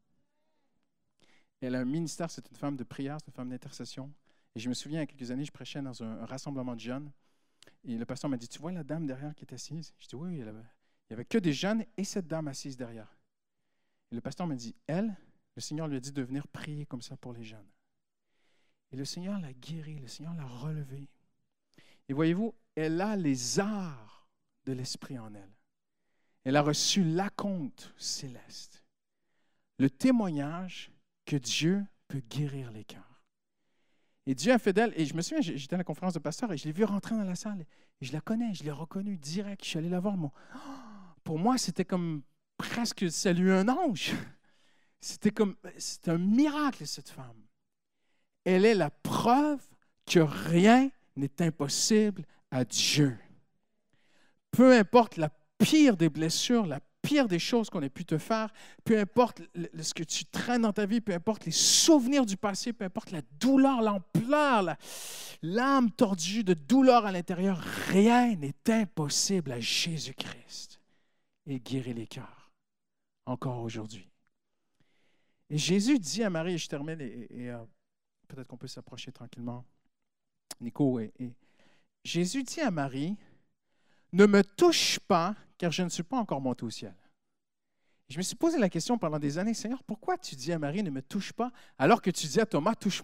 Elle a un ministère, c'est une femme de prière, c'est une femme d'intercession. Et je me souviens, il y a quelques années, je prêchais dans un rassemblement de jeunes. Et le pasteur m'a dit, « Tu vois la dame derrière qui est assise? » Je dis, « Oui, il n'y avait que des jeunes et cette dame assise derrière. » Et le pasteur m'a dit, « Elle, le Seigneur lui a dit de venir prier comme ça pour les jeunes. » Et le Seigneur l'a guérie, le Seigneur l'a relevée. Et voyez-vous, elle a les arts de l'Esprit en elle. Elle a reçu l'acompte céleste. Le témoignage que Dieu peut guérir les cœurs. Et Dieu a fait d'elle, et je me souviens, j'étais à la conférence de pasteur et je l'ai vu rentrer dans la salle. Et je la connais, je l'ai reconnue direct. Je suis allé la voir. Pour moi, c'était comme presque saluer un ange. C'était un miracle, cette femme. Elle est la preuve que rien n'est impossible à Dieu. Peu importe la pire des blessures, la pire des choses qu'on ait pu te faire, peu importe ce que tu traînes dans ta vie, peu importe les souvenirs du passé, peu importe la douleur, l'ampleur, l'âme tordue de douleur à l'intérieur, rien n'est impossible à Jésus-Christ. Il guérit les cœurs, encore aujourd'hui. Et Jésus dit à Marie, et je termine, et peut-être qu'on peut s'approcher tranquillement, Nico, et Jésus dit à Marie, « Ne me touche pas, car je ne suis pas encore monté au ciel. » Je me suis posé la question pendant des années, « Seigneur, pourquoi tu dis à Marie, ne me touche pas, alors que tu dis à Thomas, touche-moi? »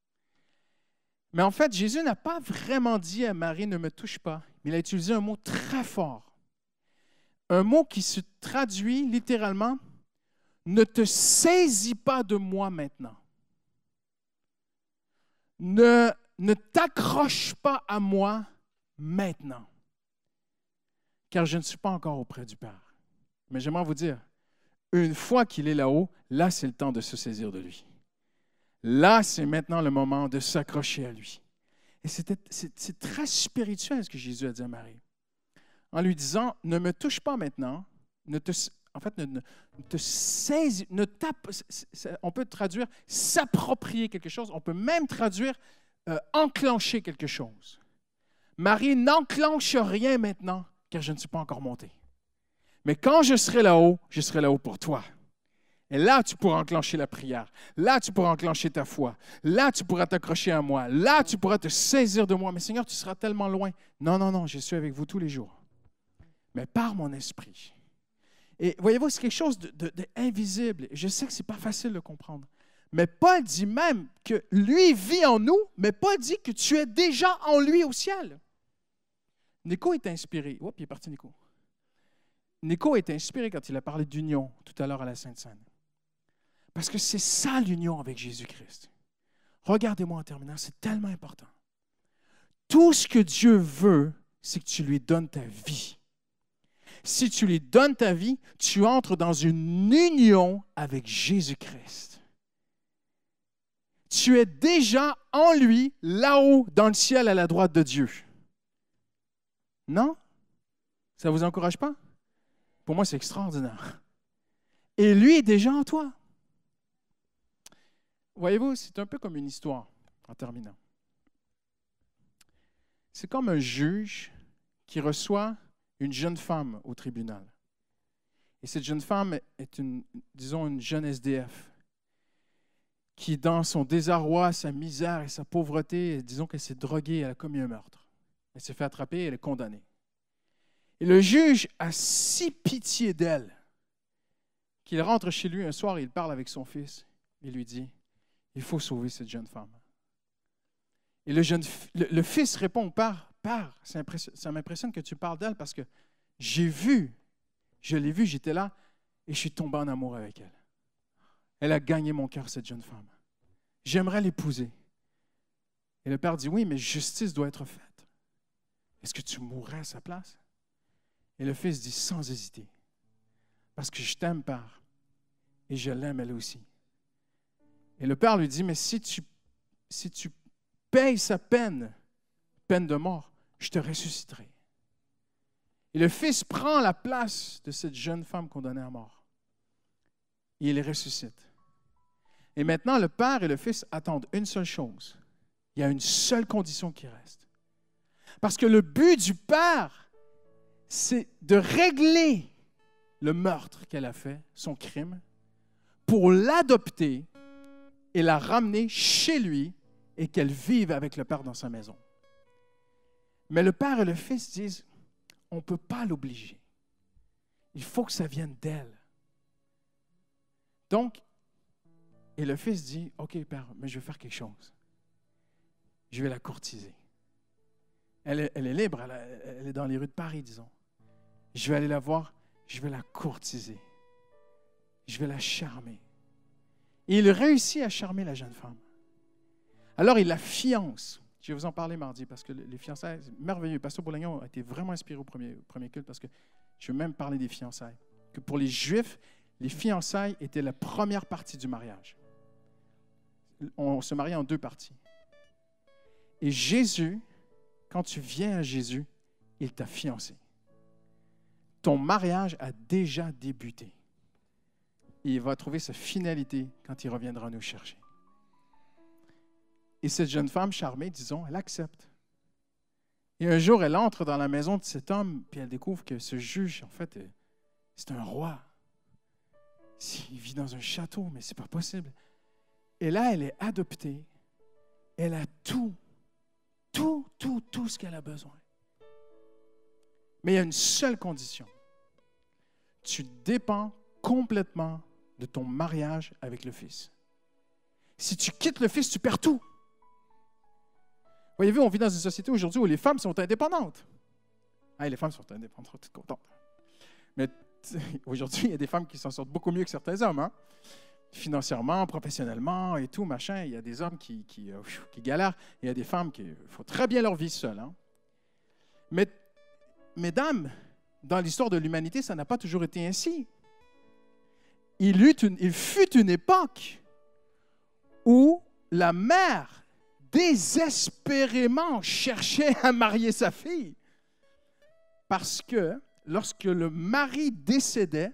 Mais en fait, Jésus n'a pas vraiment dit à Marie, ne me touche pas, mais il a utilisé un mot très fort. Un mot qui se traduit littéralement, ne te saisis pas de moi maintenant. Ne t'accroche pas à moi maintenant, car je ne suis pas encore auprès du Père. Mais j'aimerais vous dire, une fois qu'il est là-haut, là, c'est le temps de se saisir de lui. Là, c'est maintenant le moment de s'accrocher à lui. Et c'est très spirituel ce que Jésus a dit à Marie. En lui disant, ne me touche pas maintenant, ne te saisis, on peut traduire s'approprier quelque chose, on peut même traduire enclencher quelque chose. Marie, n'enclenche rien maintenant, car je ne suis pas encore monté. Mais quand je serai là-haut pour toi. Et là, tu pourras enclencher la prière. Là, tu pourras enclencher ta foi. Là, tu pourras t'accrocher à moi. Là, tu pourras te saisir de moi. Mais Seigneur, tu seras tellement loin. Non, non, non, je suis avec vous tous les jours. Mais par mon esprit. Et voyez-vous, c'est quelque chose d'invisible. Je sais que ce n'est pas facile de comprendre. Mais Paul dit même que lui vit en nous, mais Paul dit que tu es déjà en lui au ciel. Nico est inspiré. Oups, il est parti, Nico. Nico est inspiré quand il a parlé d'union tout à l'heure à la Sainte-Seine. Parce que c'est ça l'union avec Jésus-Christ. Regardez-moi en terminant, c'est tellement important. Tout ce que Dieu veut, c'est que tu lui donnes ta vie. Si tu lui donnes ta vie, tu entres dans une union avec Jésus-Christ. Tu es déjà en lui, là-haut, dans le ciel, à la droite de Dieu. Non? Ça ne vous encourage pas? Pour moi, c'est extraordinaire. Et lui est déjà en toi. Voyez-vous, c'est un peu comme une histoire, en terminant. C'est comme un juge qui reçoit une jeune femme au tribunal. Et cette jeune femme est disons, une jeune SDF qui, dans son désarroi, sa misère et sa pauvreté, disons qu'elle s'est droguée, elle a commis un meurtre. Elle s'est fait attraper et elle est condamnée. Et le juge a si pitié d'elle qu'il rentre chez lui un soir et il parle avec son fils. Il lui dit, il faut sauver cette jeune femme. Et le fils répond au père, ça m'impressionne que tu parles d'elle parce que je l'ai vue, j'étais là et je suis tombé en amour avec elle. Elle a gagné mon cœur, cette jeune femme. J'aimerais l'épouser. Et le père dit, oui, mais justice doit être faite. Est-ce que tu mourrais à sa place? Et le fils dit, sans hésiter, parce que je t'aime, père, et je l'aime elle aussi. Et le père lui dit, mais si tu payes sa peine de mort, je te ressusciterai. Et le fils prend la place de cette jeune femme condamnée à mort. Et il les ressuscite. Et maintenant, le père et le fils attendent une seule chose. Il y a une seule condition qui reste. Parce que le but du père, c'est de régler le meurtre qu'elle a fait, son crime, pour l'adopter et la ramener chez lui et qu'elle vive avec le père dans sa maison. Mais le père et le fils disent, on ne peut pas l'obliger. Il faut que ça vienne d'elle. Donc, et le fils dit, OK, père, mais je vais faire quelque chose. Je vais la courtiser. Elle est libre, elle est dans les rues de Paris, disons. Je vais aller la voir, je vais la courtiser. Je vais la charmer. Et il réussit à charmer la jeune femme. Alors, il la fiance. Je vais vous en parler mardi parce que les fiançailles, c'est merveilleux. Pasteur Bourlagnon a été vraiment inspiré au premier culte parce que je veux même parler des fiançailles. Que pour les Juifs, les fiançailles étaient la première partie du mariage. On se mariait en deux parties. Et Jésus, quand tu viens à Jésus, il t'a fiancé. Ton mariage a déjà débuté. Et il va trouver sa finalité quand il reviendra nous chercher. Et cette jeune femme charmée, disons, elle accepte. Et un jour, elle entre dans la maison de cet homme, puis elle découvre que ce juge, en fait, c'est un roi. Il vit dans un château, mais ce n'est pas possible. Et là, elle est adoptée. Elle a tout ce qu'elle a besoin. Mais il y a une seule condition. Tu dépends complètement de ton mariage avec le Fils. Si tu quittes le Fils, tu perds tout. Voyez-vous, on vit dans une société aujourd'hui où les femmes sont indépendantes. Les femmes sont indépendantes, toutes contentes. Mais aujourd'hui, il y a des femmes qui s'en sortent beaucoup mieux que certains hommes. Hein? Financièrement, professionnellement et tout, machin. Il y a des hommes qui galèrent. Il y a des femmes qui font très bien leur vie seules. Hein? Mais, mesdames, dans l'histoire de l'humanité, ça n'a pas toujours été ainsi. Il fut une époque où la mère désespérément cherchait à marier sa fille parce que lorsque le mari décédait,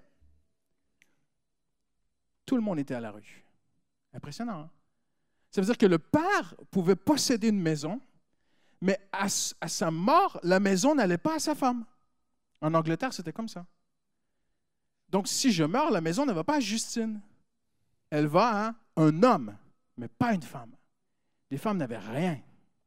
tout le monde était à la rue. Impressionnant, hein? Ça veut dire que le père pouvait posséder une maison, Mais à sa mort, la maison n'allait pas à sa femme. En Angleterre, c'était comme ça. Donc, si je meurs, la maison ne va pas à Justine. Elle va à un homme, mais pas une femme. Les femmes n'avaient rien.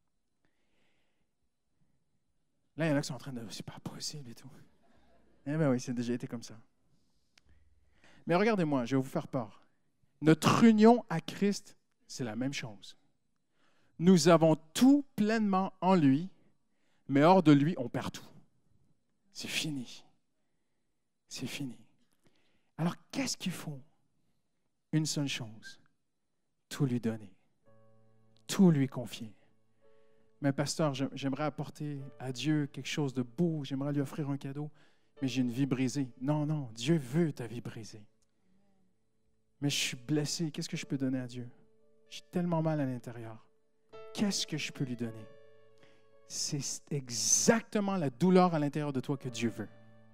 Là, il y en a qui sont en train de « c'est pas possible et tout ». Eh bien oui, c'est déjà été comme ça. Mais regardez-moi, je vais vous faire part. Notre union à Christ, c'est la même chose. Nous avons tout pleinement en lui, mais hors de lui, on perd tout. C'est fini. C'est fini. Alors, qu'est-ce qu'il faut? Une seule chose, tout lui donner, tout lui confier. Mais pasteur, j'aimerais apporter à Dieu quelque chose de beau, j'aimerais lui offrir un cadeau, mais j'ai une vie brisée. Non, non, Dieu veut ta vie brisée. Mais je suis blessé, qu'est-ce que je peux donner à Dieu? J'ai tellement mal à l'intérieur. Qu'est-ce que je peux lui donner? C'est exactement la douleur à l'intérieur de toi que Dieu veut.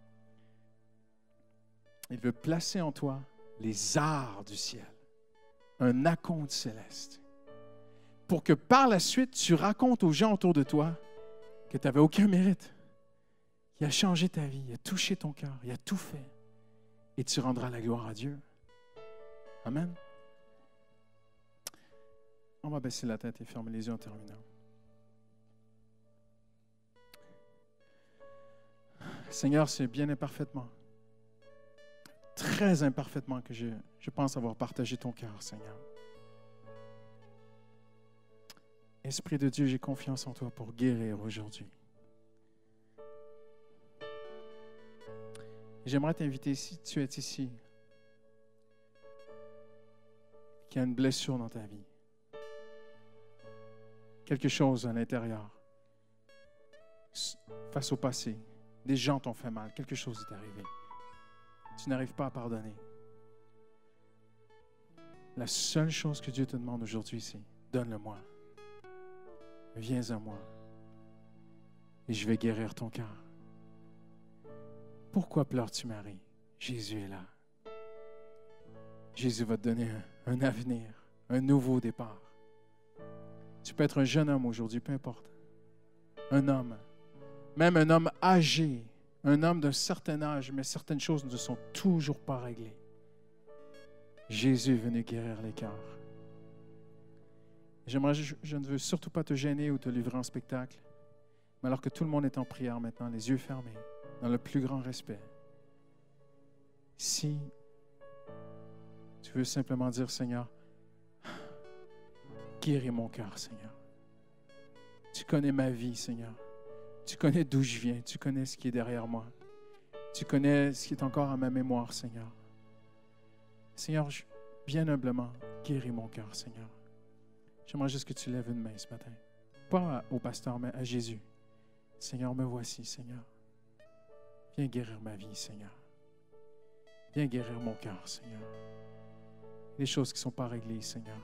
Il veut placer en toi les arts du ciel, un acompte céleste, pour que par la suite, tu racontes aux gens autour de toi que tu n'avais aucun mérite. Il a changé ta vie, il a touché ton cœur, il a tout fait. Et tu rendras la gloire à Dieu. Amen. On va baisser la tête et fermer les yeux en terminant. Seigneur, c'est bien imparfaitement, très imparfaitement que je pense avoir partagé ton cœur, Seigneur. Esprit de Dieu, j'ai confiance en toi pour guérir aujourd'hui. J'aimerais t'inviter, si tu es ici, qu'il y a une blessure dans ta vie, quelque chose à l'intérieur, face au passé, des gens t'ont fait mal, quelque chose est arrivé. Tu n'arrives pas à pardonner. La seule chose que Dieu te demande aujourd'hui, c'est donne-le-moi. Viens à moi et je vais guérir ton cœur. Pourquoi pleures-tu, Marie? Jésus est là. Jésus va te donner un avenir, un nouveau départ. Tu peux être un jeune homme aujourd'hui, peu importe. Un homme, même un homme âgé, un homme d'un certain âge, mais certaines choses ne sont toujours pas réglées. Jésus est venu guérir les cœurs. Je ne veux surtout pas te gêner ou te livrer en spectacle, mais alors que tout le monde est en prière maintenant, les yeux fermés, dans le plus grand respect. Si tu veux simplement dire, Seigneur, guéris mon cœur, Seigneur. Tu connais ma vie, Seigneur. Tu connais d'où je viens. Tu connais ce qui est derrière moi. Tu connais ce qui est encore à ma mémoire, Seigneur. Seigneur, bien humblement, guéris mon cœur, Seigneur. J'aimerais juste que tu lèves une main ce matin. Pas au pasteur, mais à Jésus. Seigneur, me voici, Seigneur. Viens guérir ma vie, Seigneur. Viens guérir mon cœur, Seigneur. Les choses qui ne sont pas réglées, Seigneur.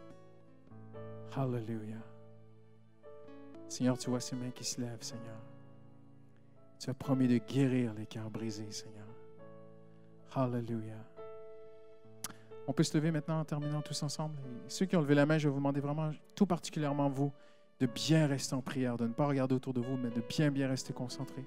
Hallelujah. Seigneur, tu vois ces mains qui se lèvent, Seigneur. Tu as promis de guérir les cœurs brisés, Seigneur. Hallelujah. On peut se lever maintenant en terminant tous ensemble. Et ceux qui ont levé la main, je vais vous demander vraiment, tout particulièrement vous, de bien rester en prière, de ne pas regarder autour de vous, mais de bien rester concentré.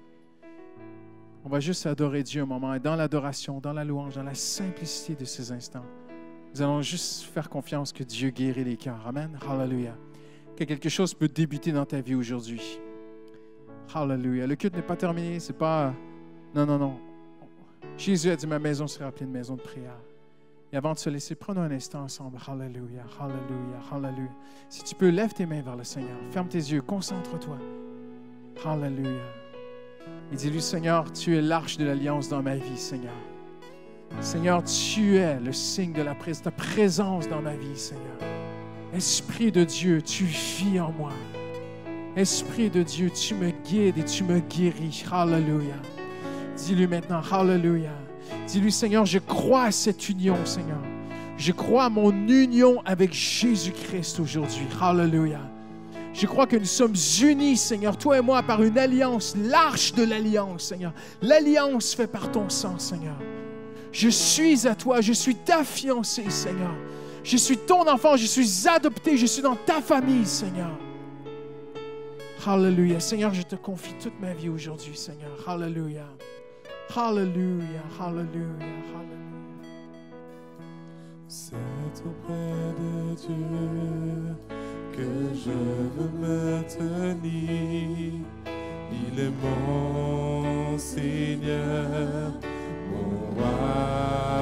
On va juste adorer Dieu un moment. Et dans l'adoration, dans la louange, dans la simplicité de ces instants, nous allons juste faire confiance que Dieu guérit les cœurs. Amen. Hallelujah. Que quelque chose peut débuter dans ta vie aujourd'hui. Hallelujah. Le culte n'est pas terminé. C'est pas... Non. Jésus a dit, ma maison sera appelée une maison de prière. Et avant de se laisser, prenons un instant ensemble. Hallelujah, hallelujah, hallelujah. Si tu peux, lève tes mains vers le Seigneur. Ferme tes yeux, concentre-toi. Hallelujah. Et dis-lui, Seigneur, tu es l'arche de l'alliance dans ma vie, Seigneur. Seigneur, tu es le signe de ta présence dans ma vie, Seigneur. Esprit de Dieu, tu vis en moi. Esprit de Dieu, tu me guides et tu me guéris. Hallelujah. Dis-lui maintenant, hallelujah. Dis-lui, Seigneur, je crois à cette union, Seigneur. Je crois à mon union avec Jésus-Christ aujourd'hui. Hallelujah. Je crois que nous sommes unis, Seigneur, toi et moi, par une alliance, l'arche de l'alliance, Seigneur. L'alliance faite par ton sang, Seigneur. Je suis à toi, je suis ta fiancée, Seigneur. Je suis ton enfant, je suis adopté, je suis dans ta famille, Seigneur. Hallelujah. Seigneur, je te confie toute ma vie aujourd'hui, Seigneur. Hallelujah. Hallelujah. Hallelujah. Hallelujah. C'est auprès de Dieu que je veux me tenir. Il est mon Seigneur, mon roi.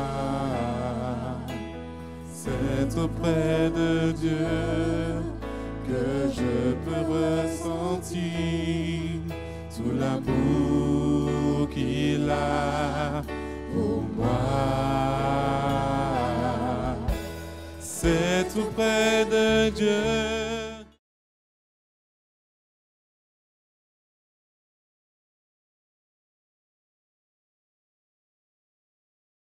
C'est auprès de Dieu que je peux ressentir